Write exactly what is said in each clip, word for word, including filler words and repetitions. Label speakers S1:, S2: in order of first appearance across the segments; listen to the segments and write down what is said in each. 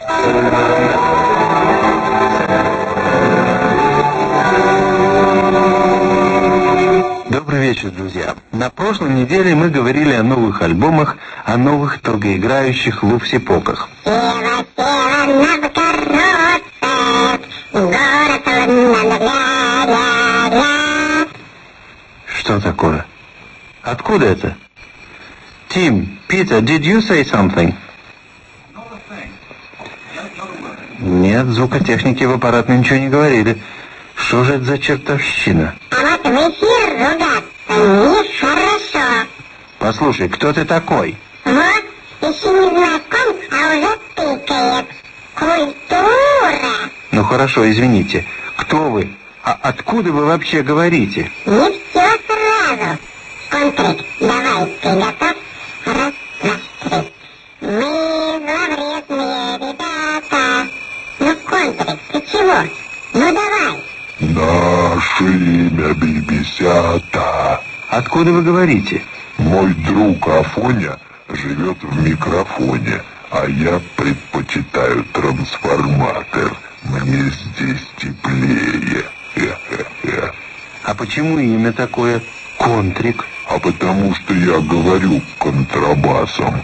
S1: Добрый вечер, друзья. На прошлой неделе мы говорили о новых альбомах, о новых долгоиграющих лупси-попах. Что такое? Откуда это? Тим, Питер, did you say something? Нет, звукотехники в аппаратной ничего не говорили. Что же это за чертовщина?
S2: А вот в эфир ругаться нехорошо.
S1: Послушай, кто ты такой?
S2: Вот, еще не знаком, а уже тыкает. Культура.
S1: Ну хорошо, извините. Кто вы? А откуда вы вообще говорите?
S2: Не все сразу. Контрик, давай, ты готов? Раз, два, три. Мы зловредные ребята. Ну, Контрик, ты чего? Ну, давай.
S3: Наше имя Бибисята.
S1: Откуда вы говорите?
S3: Мой друг Афоня живет в микрофоне, а я предпочитаю трансформатор. Мне здесь теплее. Хе-хе-хе.
S1: А почему имя такое Контрик?
S3: А потому что я говорю контрабасом.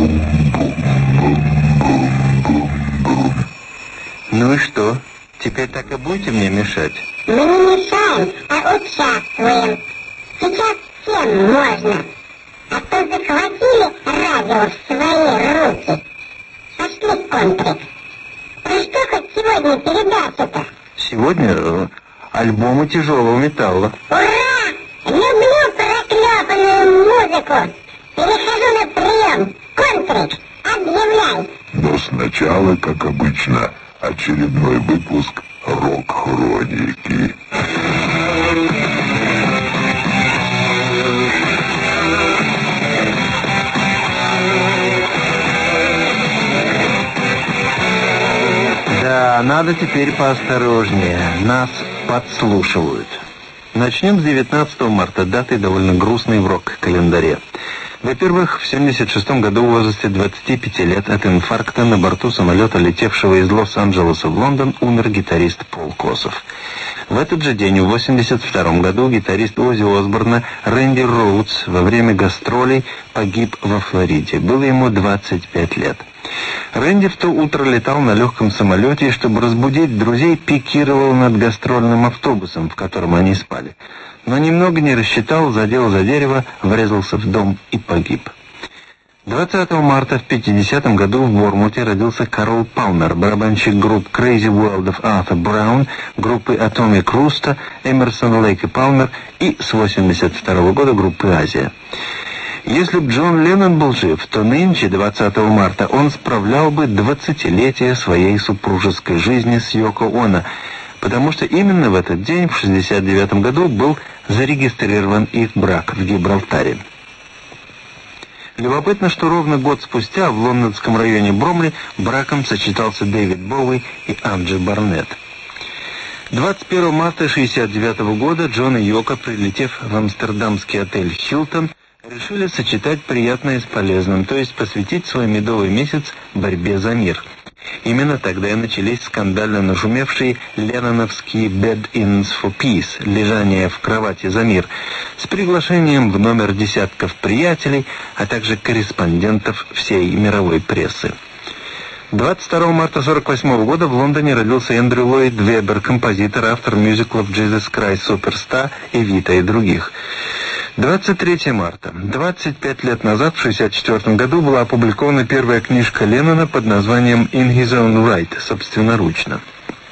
S3: Бум-бум-бум-бум-бум-бум.
S1: Ну и что? Теперь так и будете мне мешать?
S2: Мы не мешаем, а участвуем. Сейчас всем можно. А то захватили радио в свои руки. Пошли, Контрик. Про что хоть сегодня передача-то?
S1: Сегодня э, альбомы тяжелого металла.
S2: Ура! Люблю проклепанную музыку. Перехожу на прием. Контрик, объявляй.
S3: Но сначала, как обычно, очередной выпуск «Рок-хроники».
S1: Да, надо теперь поосторожнее. Нас подслушивают. Начнем с девятнадцатого марта, даты довольно грустной в рок-календаре. Во-первых, в семьдесят шестом году в возрасте двадцати пяти лет от инфаркта на борту самолета, летевшего из Лос-Анджелеса в Лондон, умер гитарист Пол Косов. В этот же день, в восемьдесят втором году, гитарист Оззи Осборна Рэнди Роудс во время гастролей погиб во Флориде. Было ему двадцать пять лет. Рэнди в то утро летал на легком самолете и, чтобы разбудить друзей, пикировал над гастрольным автобусом, в котором они спали. Но немного не рассчитал, задел за дерево, врезался в дом и погиб. двадцатого марта в пятидесятом году в Бормуте родился Карл Палмер, барабанщик групп Crazy World of Arthur Brown, группы Atomic Rooster, Эмерсон, Лейк и Палмер и с восемьдесят второго года группы Азия. Если б Джон Леннон был жив, то нынче, двадцатого марта, он справлял бы двадцатилетие своей супружеской жизни с Йоко Оно, потому что именно в этот день, в шестьдесят девятом году, был зарегистрирован их брак в Гибралтаре. Любопытно, что ровно год спустя в лондонском районе Бромли браком сочетался Дэвид Боуи и Анджи Барнетт. двадцать первого марта шестьдесят девятого года Джон и Йоко, прилетев в амстердамский отель «Хилтон», решили сочетать приятное с полезным, то есть посвятить свой медовый месяц борьбе за мир. Именно тогда и начались скандально нашумевшие ленноновские «Bed-ins for Peace» — лежание в кровати за мир, с приглашением в номер десятков приятелей, а также корреспондентов всей мировой прессы. двадцать второго марта сорок восьмого года в Лондоне родился Эндрю Ллойд Вебер, композитор, автор мюзиклов «Jesus Christ Superstar», «Эвита» и других. двадцать третьего марта. двадцать пять лет назад, в шестьдесят четвёртом году, была опубликована первая книжка Леннона под названием «In His Own Right», собственноручно.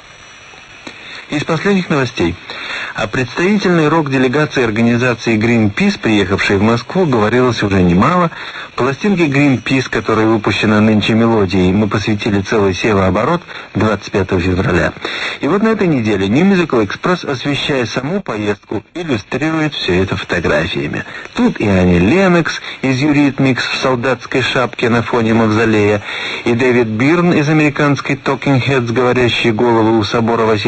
S1: Из последних новостей. О представительной рок-делегации организации Greenpeace, приехавшей в Москву, говорилось уже немало. Пластинке Greenpeace, которая выпущена нынче мелодией, мы посвятили целый севооборот двадцать пятого февраля. И вот на этой неделе New Musical Express, освещая саму поездку, иллюстрирует все это фотографиями. Тут и Ани Леннокс из Eurythmics в солдатской шапке на фоне мавзолея, и Дэвид Бирн из американской Talking Heads, говорящие головы у собора Василия Блаженного,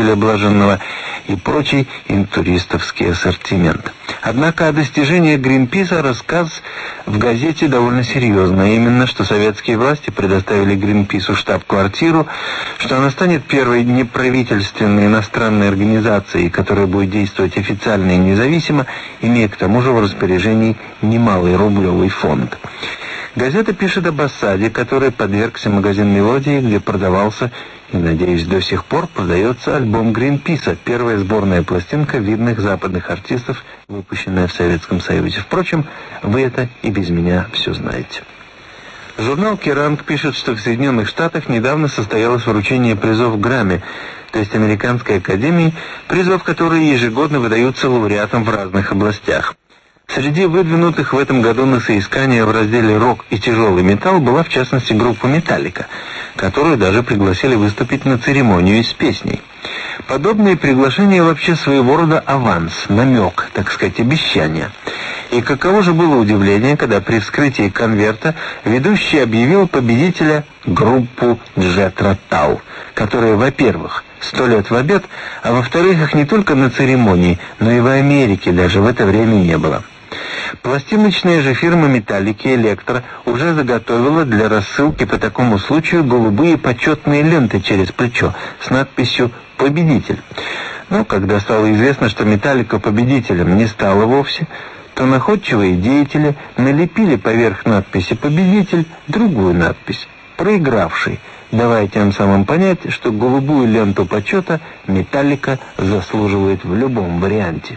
S1: мороженого и прочий интуристовский ассортимент. Однако о достижениях Гринписа рассказ в газете довольно серьезно. Именно, что советские власти предоставили Гринпису штаб-квартиру, что она станет первой неправительственной иностранной организацией, которая будет действовать официально и независимо, имея к тому же в распоряжении немалый рублевый фонд. Газета пишет об осаде, которой подвергся магазин «Мелодии», где продавался и, надеюсь, до сих пор продается альбом Гринписа, первая сборная пластинка видных западных артистов, выпущенная в Советском Союзе. Впрочем, вы это и без меня все знаете. Журнал «Керранг» пишет, что в Соединенных Штатах недавно состоялось вручение призов Грэмми, то есть Американской академии, призов, которые ежегодно выдаются лауреатам в разных областях. Среди выдвинутых в этом году на соискание в разделе «Рок» и «Тяжелый металл» была в частности группа «Металлика», которую даже пригласили выступить на церемонию с песней. Подобные приглашения вообще своего рода аванс, намек, так сказать, обещание. И каково же было удивление, когда при вскрытии конверта ведущий объявил победителя группу Джethro Tull, которая, во-первых, сто лет в обед, а во-вторых, их не только на церемонии, но и в Америке даже в это время не было. Пластиночная же фирма «Металлики» «Электро» уже заготовила для рассылки по такому случаю голубые почетные ленты через плечо с надписью «Победитель». Но когда стало известно, что «Металлика» победителем не стала вовсе, то находчивые деятели налепили поверх надписи «Победитель» другую надпись «Проигравший», давая тем самым понять, что голубую ленту почета «Металлика» заслуживает в любом варианте.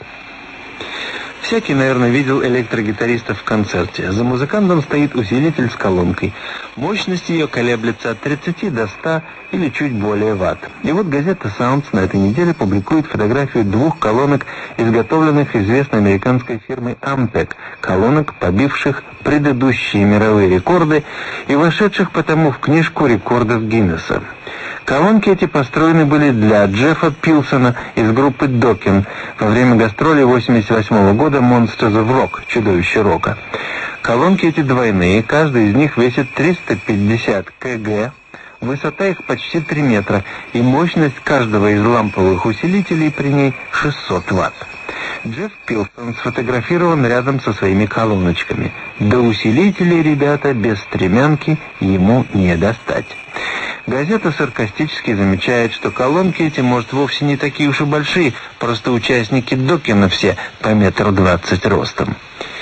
S1: Всякий, наверное, видел электрогитариста в концерте. За музыкантом стоит усилитель с колонкой. Мощность ее колеблется от тридцати до ста или чуть более ватт. И вот газета «Sounds» на этой неделе публикует фотографию двух колонок, изготовленных известной американской фирмой «Ампек», колонок, побивших предыдущие мировые рекорды и вошедших потому в книжку рекордов Гиннесса. Колонки эти построены были для Джеффа Пилсона из группы «Докин» во время гастролей восемьдесят восьмого года «Monsters of Rock», «Чудовище рока». Колонки эти двойные, каждая из них весит триста пятьдесят килограмм, высота их почти три метра, и мощность каждого из ламповых усилителей при ней шестьсот ватт. Джефф Пилсон сфотографирован рядом со своими колоночками. До усилителей, ребята, без стремянки ему не достать. Газета саркастически замечает, что колонки эти, может, вовсе не такие уж и большие, просто участники Докина все по метр двадцать ростом.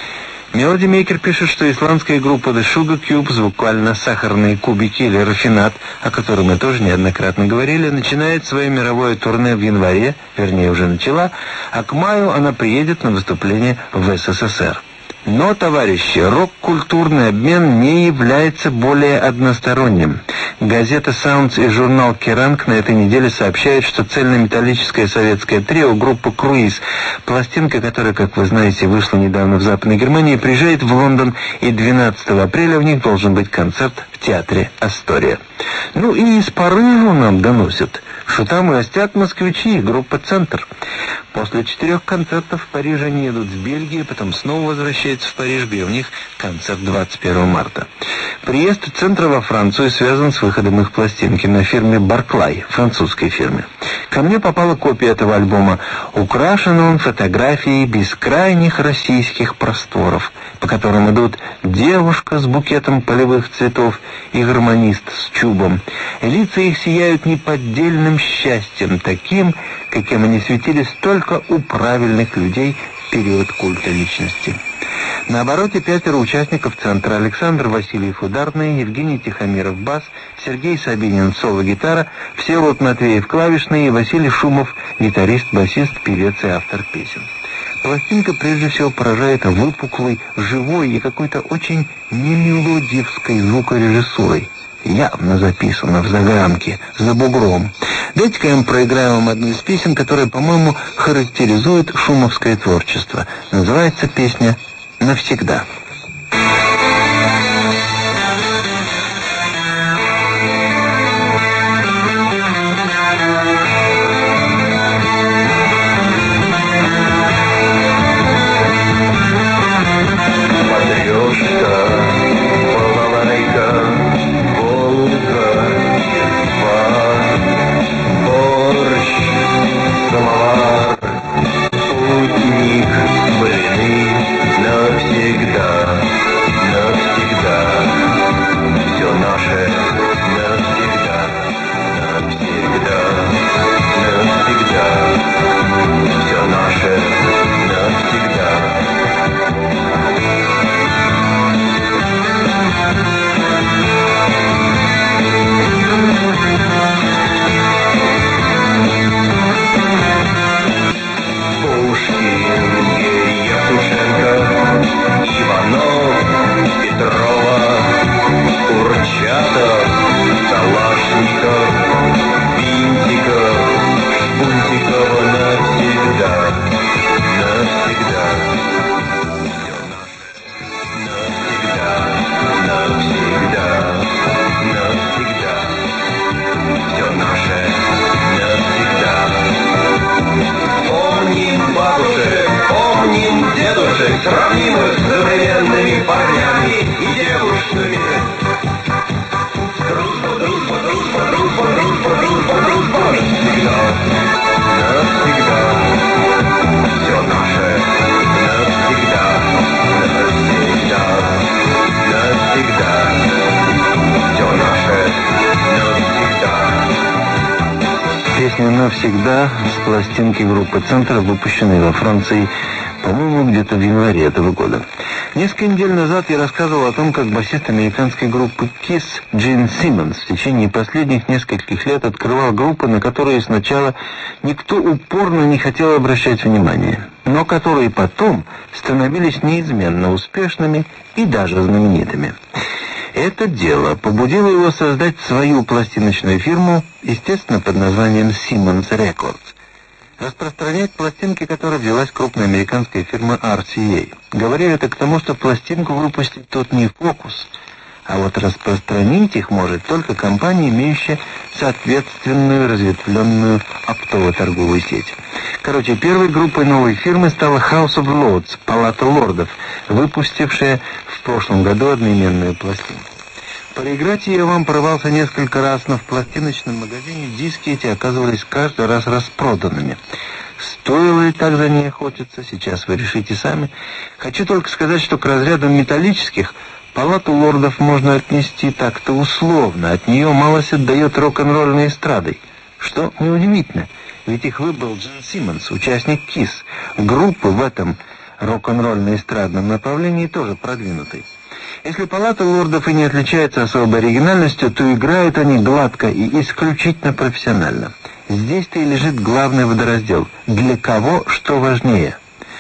S1: Melody Maker пишет, что исландская группа The Sugar Cubes, буквально сахарные кубики или рафинат, о котором мы тоже неоднократно говорили, начинает свое мировое турне в январе, вернее уже начала, а к маю она приедет на выступление в СССР. Но, товарищи, рок-культурный обмен не является более односторонним. Газета «Sounds» и журнал «Керранг» на этой неделе сообщают, что цельнометаллическое советское трио группы «Круиз», пластинка которой, как вы знаете, вышла недавно в Западной Германии, приезжает в Лондон, и двенадцатого апреля в них должен быть концерт в театре «Астория». Ну и из Парижа нам доносят, что там гостят москвичи, группа «Центр». После четырех концертов в Париже они едут в Бельгию, потом снова возвращаются в Париж, где у них концерт двадцать первого марта. Приезд «Центра» во Францию связан с выходом их пластинки на фирме «Барклай», французской фирме. Ко мне попала копия этого альбома. Украшен он фотографией бескрайних российских просторов, по которым идут девушка с букетом полевых цветов и гармонист с чубом. Лица их сияют неподдельным счастьем, таким, каким они светились только у правильных людей в период культа личности. На обороте пятеро участников «Центра»: Александр Васильев — ударный, Евгений Тихомиров — бас, Сергей Сабинин — соло-гитара, Всеволод Матвеев — клавишный, и Василий Шумов — гитарист, басист, певец и автор песен. Пластинка прежде всего поражает выпуклой, живой и какой-то очень немелодивской звукорежиссурой. Явно записано в загранке, за бугром. Дайте-ка я вам проиграю вам одну из песен, которая, по-моему, характеризует шумовское творчество. Называется песня «Навсегда».
S4: Борщ
S1: Песня «Навсегда» с пластинки группы «Центр», выпущенной во Франции, по-моему, где-то в январе этого года. Несколько недель назад я рассказывал о том, как басист американской группы Kiss Джин Симмонс в течение последних нескольких лет открывал группы, на которые сначала никто упорно не хотел обращать внимание, но которые потом становились неизменно успешными и даже знаменитыми. Это дело побудило его создать свою пластиночную фирму, естественно, под названием Simmons Records, распространять пластинки, которой взялась крупная американская фирма ар си эй. Говорю это к тому, что пластинку выпустить тут не фокус, а вот распространить их может только компания, имеющая соответственную разветвленную оптово-торговую сеть. Короче, первой группой новой фирмы стала House of Lords, Палата лордов, выпустившая в прошлом году одноименную пластинку. Проиграть ее вам порывался несколько раз, но в пластиночном магазине диски эти оказывались каждый раз распроданными. Стоило ли так за ней охотиться, сейчас вы решите сами. Хочу только сказать, что к разряду металлических Палату лордов можно отнести так-то условно. От нее малость отдает рок-н-ролльной эстрадой. Что неудивительно, ведь их выбрал Джин Симмонс, участник Kiss, группы в этом рок-н-ролльно-эстрадном направлении тоже продвинутой. Если Палата лордов и не отличается особой оригинальностью, то играют они гладко и исключительно профессионально. Здесь-то и лежит главный водораздел. Для кого что важнее?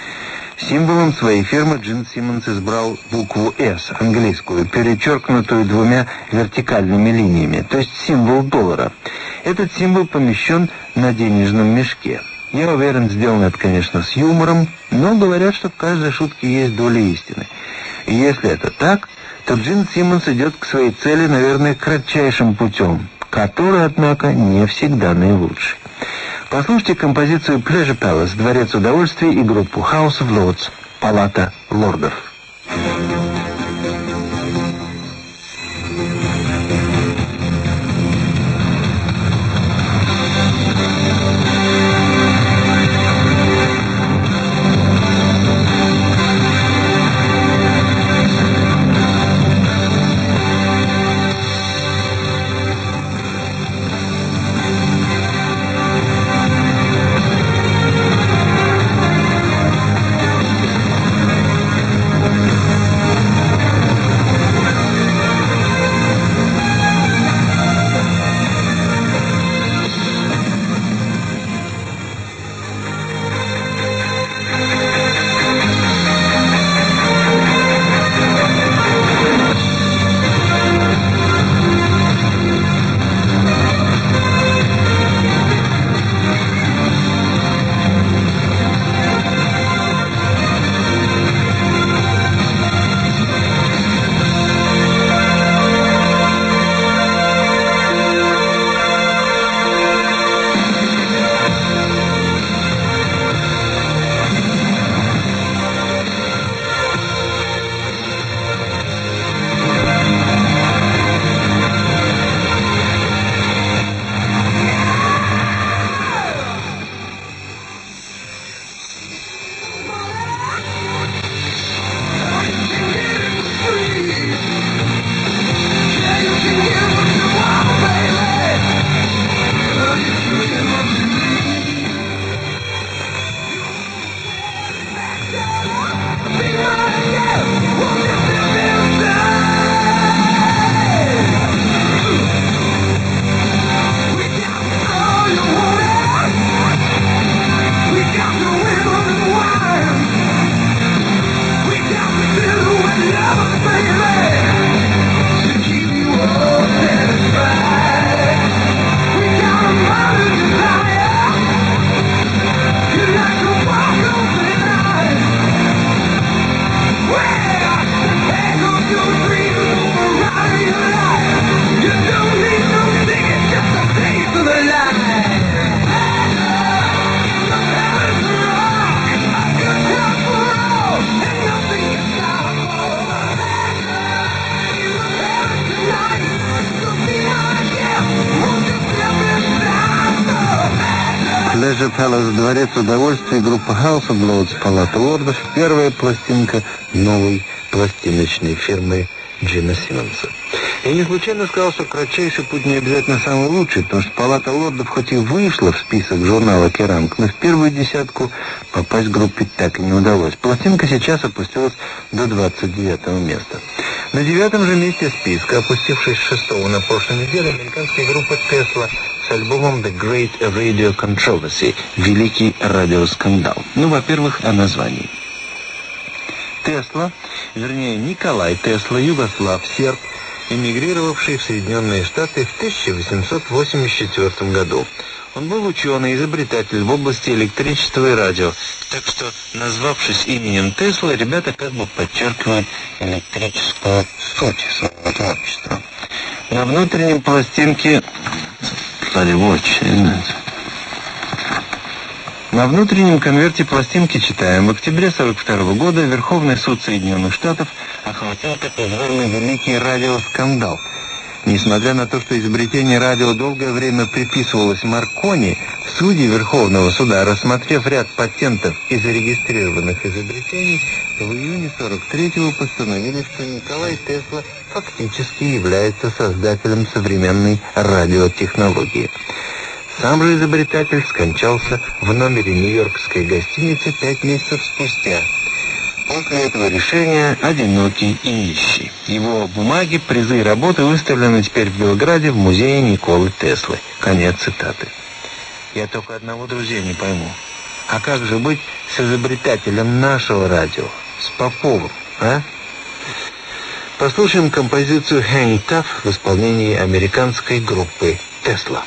S1: Символом своей фирмы Джин Симмонс избрал букву «С», английскую, перечеркнутую двумя вертикальными линиями, то есть символ доллара. Этот символ помещен на денежном мешке. Я уверен, сделано это, конечно, с юмором, но говорят, что в каждой шутке есть доля истины. И если это так, то Джин Симмонс идет к своей цели, наверное, кратчайшим путем, который, однако, не всегда наилучший. Послушайте композицию Pleasure Palace, Дворец удовольствий, и группу House of Lords, Палата лордов. Leisure Palace, дворец удовольствия, группа House of Lords, Палата лордов, первая пластинка новой пластиночной фирмы Джина Симмонса. Я не случайно сказал, что кратчайший путь не обязательно самый лучший, потому что Палата лордов хоть и вышла в список журнала «Керанг», но в первую десятку попасть группе так и не удалось. Пластинка сейчас опустилась до двадцать девятого места. На девятом же месте списка, опустившись с шестого на прошлой неделе, американская группа Tesla с альбомом The Great Radio Controversy, «Великий радиоскандал». Ну, во-первых, о названии. Тесла, вернее Николай Тесла, югослав, серб, эмигрировавший в Соединенные Штаты в тысяча восемьсот восемьдесят четвёртом году. Он был ученый, изобретатель в области электричества и радио, так что, назвавшись именем Тесла, ребята как бы подчеркивают электрическую суть своего творчества. На внутреннем пластинке... На внутреннем конверте пластинки читаем: в октябре сорок второго года Верховный суд Соединенных Штатов охватил так называемый «Великий радиоскандал». Несмотря на то, что изобретение радио долгое время приписывалось Маркони, судьи Верховного суда, рассмотрев ряд патентов и зарегистрированных изобретений, в июне сорок третьего постановили, что Николай Тесла фактически является создателем современной радиотехнологии. Сам же изобретатель скончался в номере нью-йоркской гостиницы пять месяцев спустя. После этого решения одинокий и нищий. Его бумаги, призы и работы выставлены теперь в Белграде в музее Николы Теслы. Конец цитаты. Я только одного, друзья, не пойму. А как же быть с изобретателем нашего радио, с Поповым, а? Послушаем композицию «Hang Tough» в исполнении американской группы «Тесла».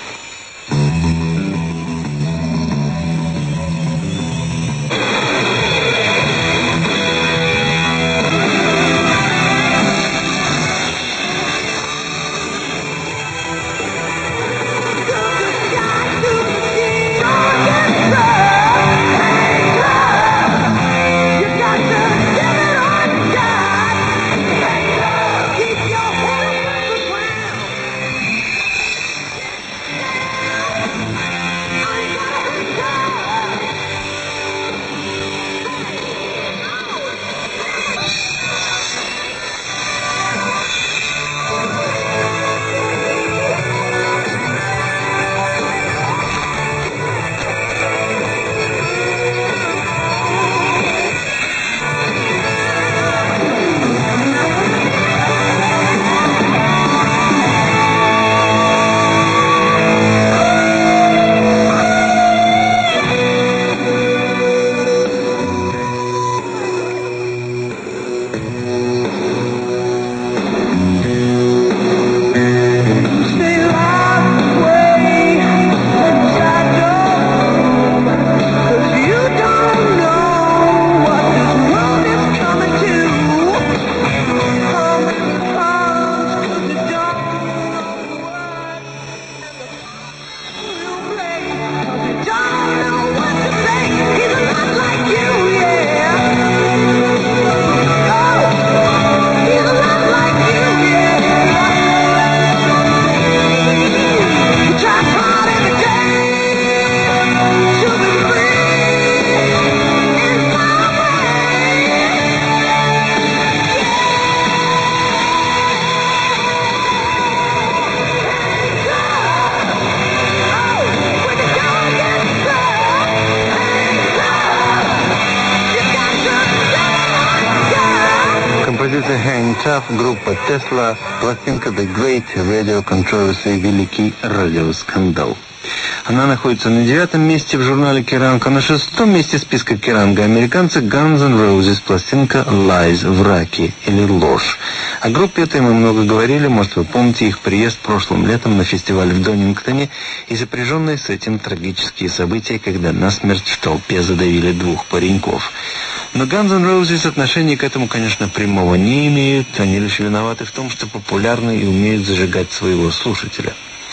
S1: Группа Tesla, пластинка The Great Radio Controversy, великий радиоскандал. Она находится на девятом месте в журнале Керанг, а на шестом месте списка Керанга американцы Guns N' Roses, пластинка Lies, враки или ложь. О группе этой мы много говорили, может вы помните их приезд прошлым летом на фестиваль в Донингтоне и сопряженные с этим трагические события, когда насмерть в толпе задавили двух пареньков. Но Guns N' Roses отношения к этому, конечно, прямого не имеют, они лишь виноваты в том, что популярны и умеют зажигать своего слушателя.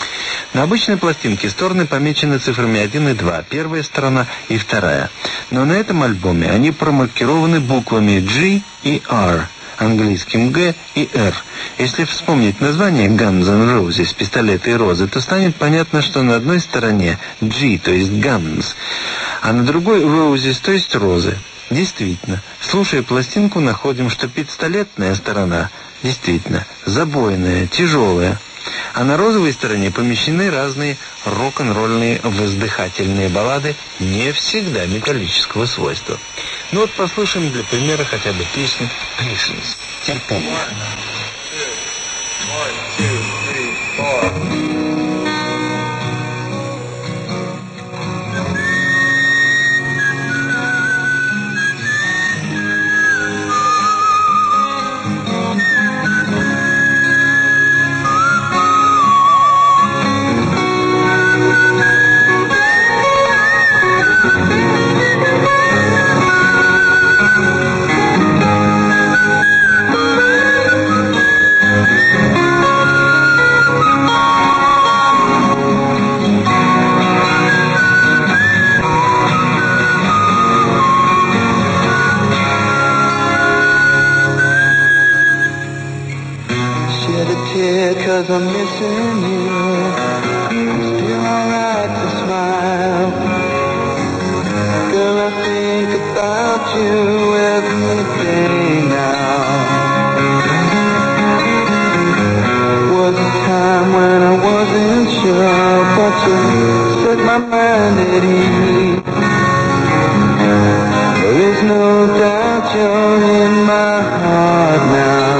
S1: На обычной пластинке стороны помечены цифрами один и два, первая сторона и вторая. Но на этом альбоме они промаркированы буквами G и R. английским «Г» и «Р». Если вспомнить название Guns N' Roses, пистолеты и розы, то станет понятно, что на одной стороне G, то есть Guns, а на другой Roses, то есть розы. Действительно, слушая пластинку, находим, что пистолетная сторона действительно забойная, тяжелая, а на розовой стороне помещены разные рок-н-ролльные воздыхательные баллады, не всегда металлического свойства. Ну вот послушаем для примера хотя бы песню «Patience» — терпение. One, two, three, four.
S4: Cause I'm missing you. It's still alright to smile. Girl, I think about you every day now. Was a time when I wasn't sure, but you set my mind at ease. There is no doubt you're in my heart now.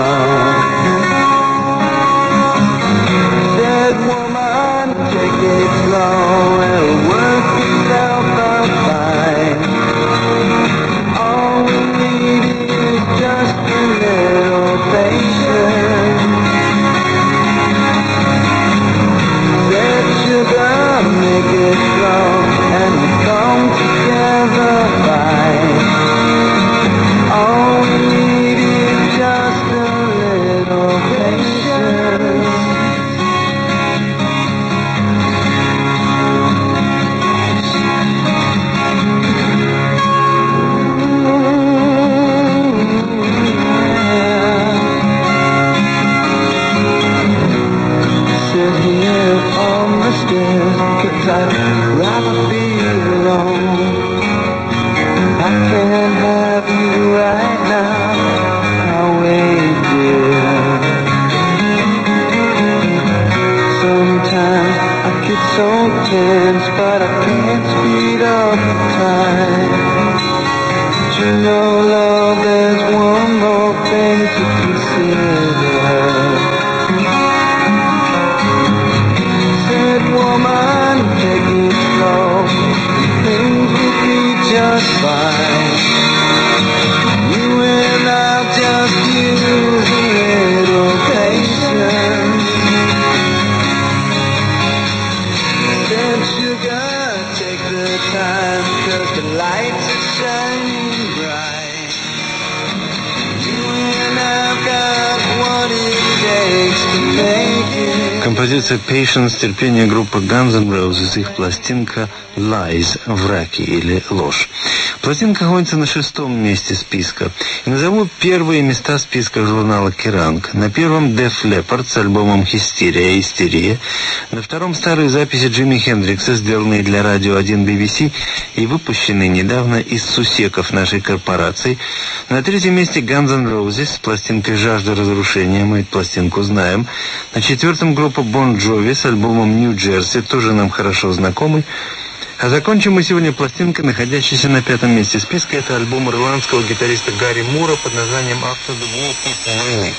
S1: Композиция «Patience» — терпение группы Guns N' Roses, их пластинка «Lies» — «Враки» или «Ложь». Пластинка находится на шестом месте списка. И назову первые места списка журнала «Kerrang». На первом Def Leppard с альбомом «Hysteria» «Истерия». На втором старые записи Джимми Хендрикса, сделанные для радио один би би си и выпущенные недавно из сусеков нашей корпорации. На третьем месте Guns N' Roses с пластинкой «Жажда разрушения». Мы эту пластинку знаем. На четвертом группа Bon Jovi с альбомом «New Jersey», тоже нам хорошо знакомый. А закончим мы сегодня пластинкой, находящейся на пятом месте списка. Это альбом ирландского гитариста Гарри Мура под названием «After the War People Really».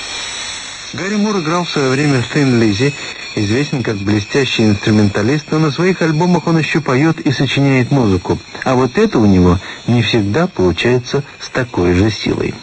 S1: Гарри Мур играл в свое время в Thin Lizzy, известен как блестящий инструменталист, но на своих альбомах он еще поет и сочиняет музыку. А вот это у него не всегда получается с такой же силой.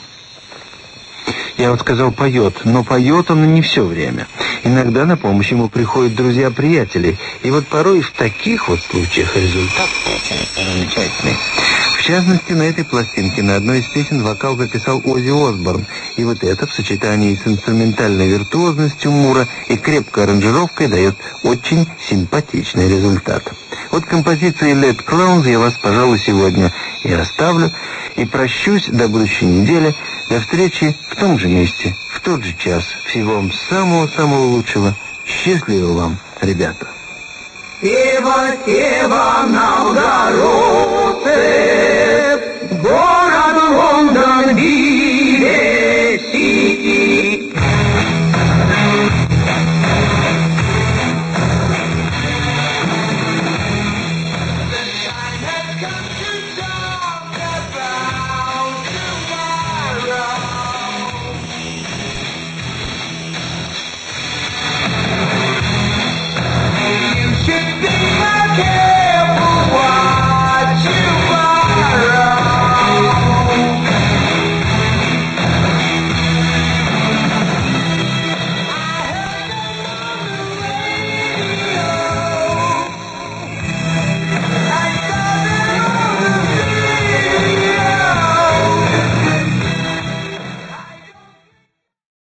S1: Я вот сказал «поет», но поет он и не все время. Иногда на помощь ему приходят друзья-приятели. И вот порой в таких вот случаях результат получается замечательный. В частности, на этой пластинке на одной из песен вокал записал Оззи Осборн. И вот это в сочетании с инструментальной виртуозностью Мура и крепкой аранжировкой дает очень симпатичный результат. От композиции Let Clowns я вас, пожалуй, сегодня и оставлю, и прощусь до будущей недели, до встречи в том же месте, в тот же час. Всего вам самого-самого лучшего. Счастливо вам, ребята.
S4: Сева, Сева, Новгородцы,